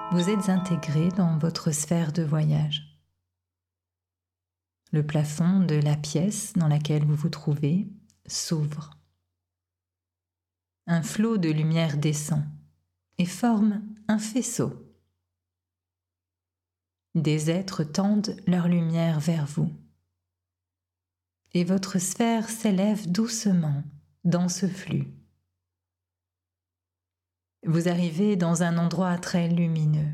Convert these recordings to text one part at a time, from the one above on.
Vous êtes intégré dans votre sphère de voyage. Le plafond de la pièce dans laquelle vous vous trouvez s'ouvre. Un flot de lumière descend et forme un faisceau. Des êtres tendent leur lumière vers vous. Et votre sphère s'élève doucement dans ce flux. Vous arrivez dans un endroit très lumineux.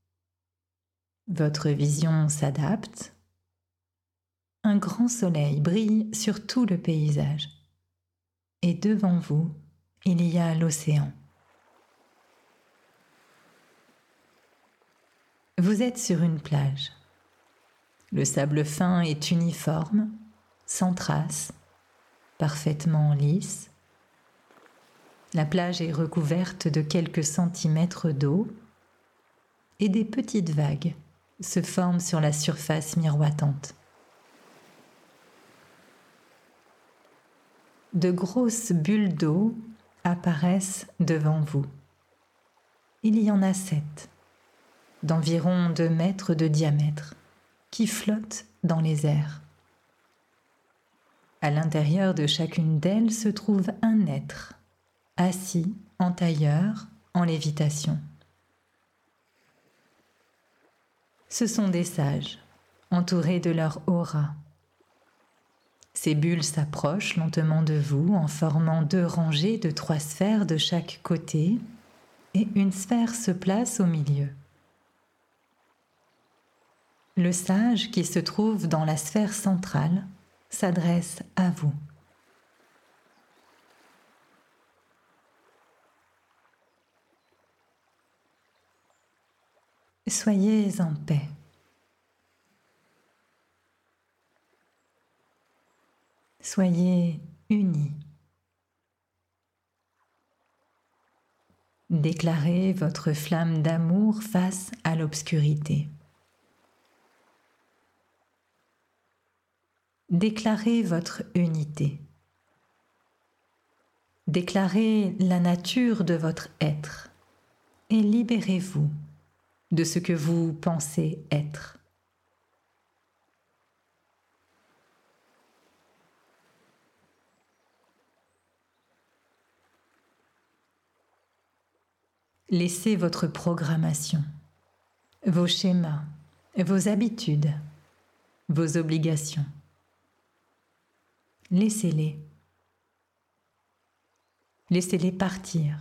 Votre vision s'adapte. Un grand soleil brille sur tout le paysage. Et devant vous, il y a l'océan. Vous êtes sur une plage. Le sable fin est uniforme, sans traces, parfaitement lisse. La plage est recouverte de quelques centimètres d'eau et des petites vagues se forment sur la surface miroitante. De grosses bulles d'eau apparaissent devant vous. Il y en a 7, d'environ 2 mètres de diamètre, qui flottent dans les airs. À l'intérieur de chacune d'elles se trouve un être, assis en tailleur, en lévitation. Ce sont des sages, entourés de leur aura. Ces bulles s'approchent lentement de vous en formant 2 rangées de 3 sphères de chaque côté et une sphère se place au milieu. Le sage qui se trouve dans la sphère centrale s'adresse à vous. Soyez en paix. Soyez unis. Déclarez votre flamme d'amour face à l'obscurité. Déclarez votre unité. Déclarez la nature de votre être et libérez-vous de ce que vous pensez être. Laissez votre programmation, vos schémas, vos habitudes, vos obligations. Laissez-les. Laissez-les partir.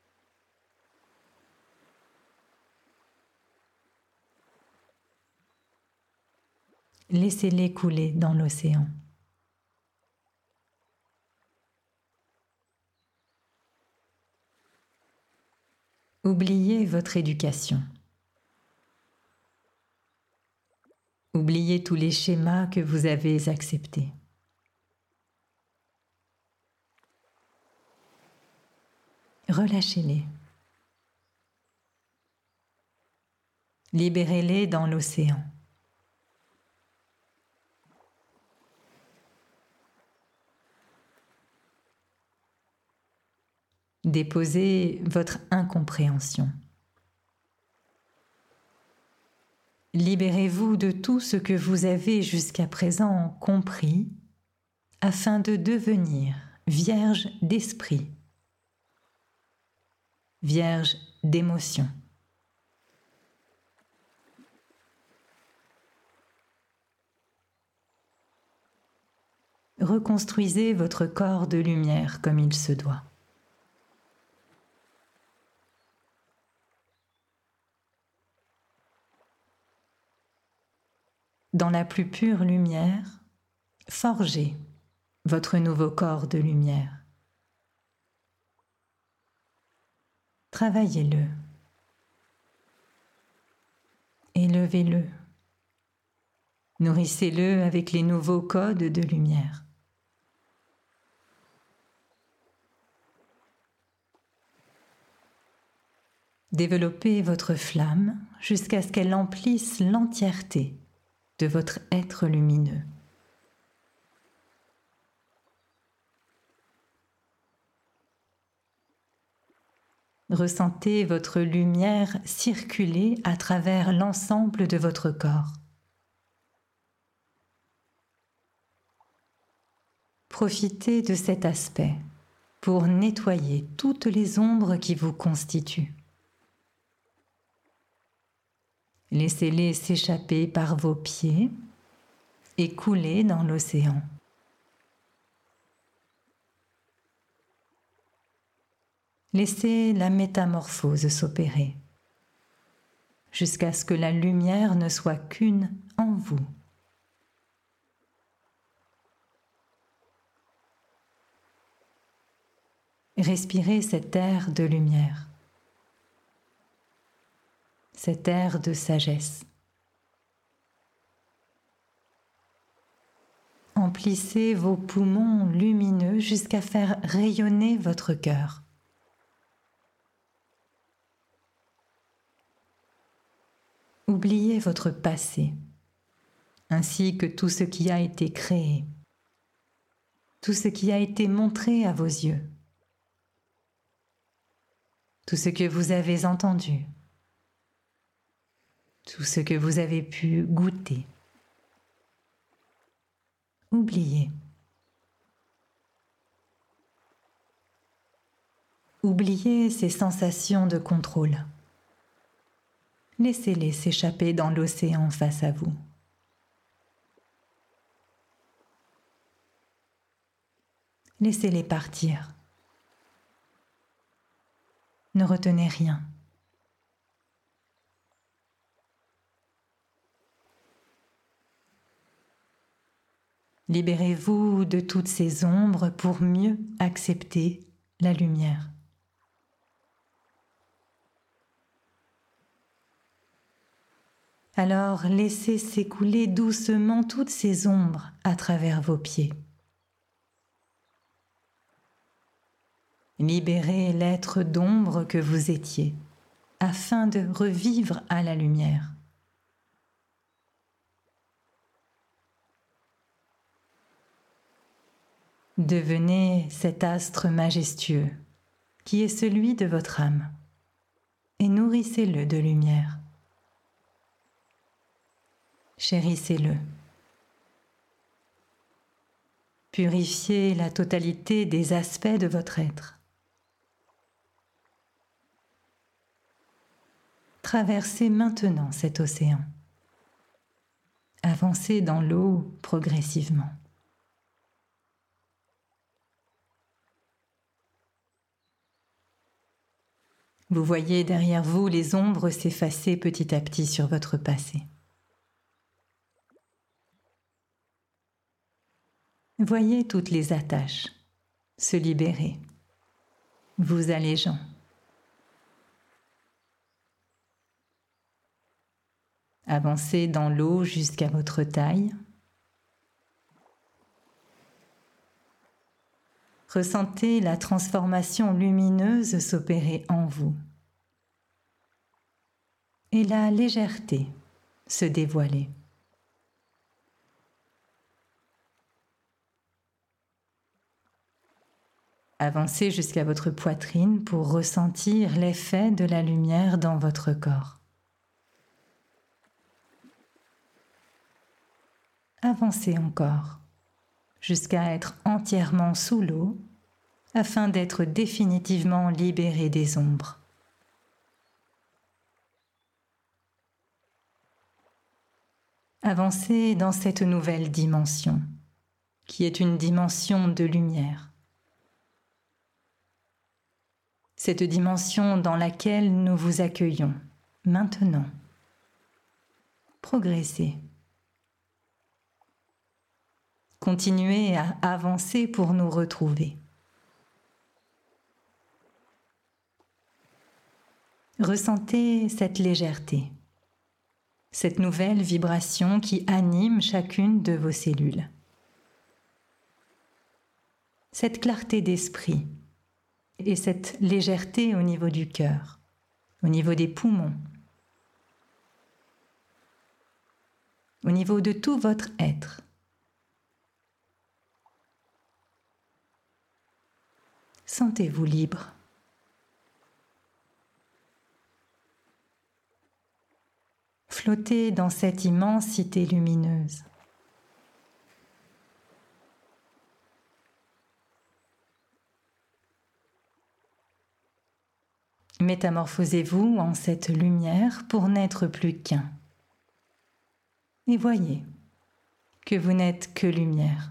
Laissez-les couler dans l'océan. Oubliez votre éducation. Oubliez tous les schémas que vous avez acceptés. Relâchez-les. Libérez-les dans l'océan. Déposez votre incompréhension. Libérez-vous de tout ce que vous avez jusqu'à présent compris afin de devenir vierge d'esprit, vierge d'émotion. Reconstruisez votre corps de lumière comme il se doit. Dans la plus pure lumière, forgez votre nouveau corps de lumière. Travaillez-le. Élevez-le. Nourrissez-le avec les nouveaux codes de lumière. Développez votre flamme jusqu'à ce qu'elle emplisse l'entièreté de votre être lumineux. Ressentez votre lumière circuler à travers l'ensemble de votre corps. Profitez de cet aspect pour nettoyer toutes les ombres qui vous constituent. Laissez-les s'échapper par vos pieds et couler dans l'océan. Laissez la métamorphose s'opérer jusqu'à ce que la lumière ne soit qu'une en vous. Respirez cet air de lumière, cet air de sagesse. Emplissez vos poumons lumineux jusqu'à faire rayonner votre cœur. Oubliez votre passé, ainsi que tout ce qui a été créé, tout ce qui a été montré à vos yeux, tout ce que vous avez entendu, tout ce que vous avez pu goûter. Oubliez. Oubliez ces sensations de contrôle. Laissez-les s'échapper dans l'océan face à vous. Laissez-les partir. Ne retenez rien. Libérez-vous de toutes ces ombres pour mieux accepter la lumière. Alors laissez s'écouler doucement toutes ces ombres à travers vos pieds. Libérez l'être d'ombre que vous étiez, afin de revivre à la lumière. Devenez cet astre majestueux qui est celui de votre âme et nourrissez-le de lumière. Chérissez-le. Purifiez la totalité des aspects de votre être. Traversez maintenant cet océan. Avancez dans l'eau progressivement. Vous voyez derrière vous les ombres s'effacer petit à petit sur votre passé. Voyez toutes les attaches se libérer, vous allégeant. Avancez dans l'eau jusqu'à votre taille. Ressentez la transformation lumineuse s'opérer en vous et la légèreté se dévoiler. Avancez jusqu'à votre poitrine pour ressentir l'effet de la lumière dans votre corps. Avancez encore jusqu'à être entièrement sous l'eau afin d'être définitivement libéré des ombres. Avancez dans cette nouvelle dimension qui est une dimension de lumière. Cette dimension dans laquelle nous vous accueillons maintenant. Progressez. Continuez à avancer pour nous retrouver. Ressentez cette légèreté, cette nouvelle vibration qui anime chacune de vos cellules. Cette clarté d'esprit et cette légèreté au niveau du cœur, au niveau des poumons, au niveau de tout votre être. Sentez-vous libre. Flottez dans cette immensité lumineuse. Métamorphosez-vous en cette lumière pour n'être plus qu'un. Et voyez que vous n'êtes que lumière.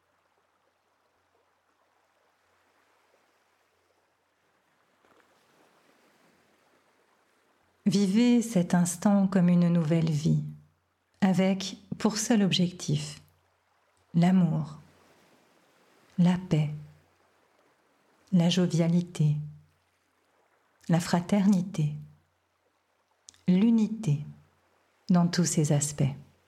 Vivez cet instant comme une nouvelle vie, avec pour seul objectif l'amour, la paix, la jovialité, la fraternité, l'unité dans tous ses aspects.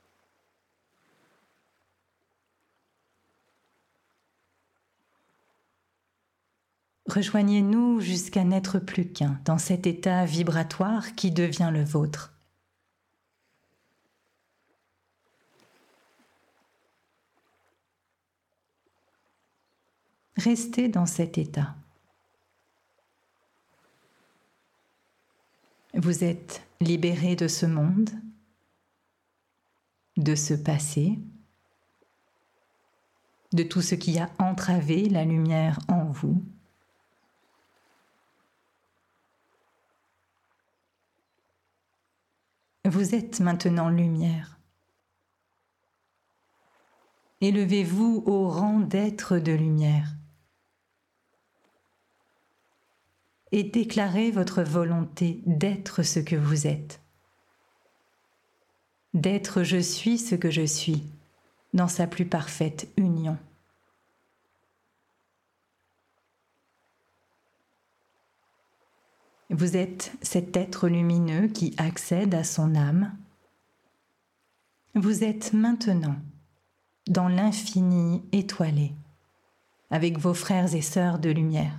Rejoignez-nous jusqu'à n'être plus qu'un dans cet état vibratoire qui devient le vôtre. Restez dans cet état. Vous êtes libéré de ce monde, de ce passé, de tout ce qui a entravé la lumière en vous. Vous êtes maintenant lumière. Élevez-vous au rang d'être de lumière et déclarez votre volonté d'être ce que vous êtes. D'être je suis ce que je suis, dans sa plus parfaite union. Vous êtes cet être lumineux qui accède à son âme. Vous êtes maintenant dans l'infini étoilé, avec vos frères et sœurs de lumière.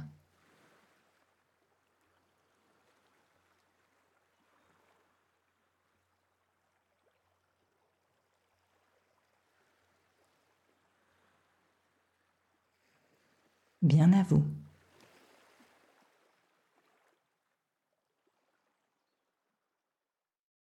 Bien à vous.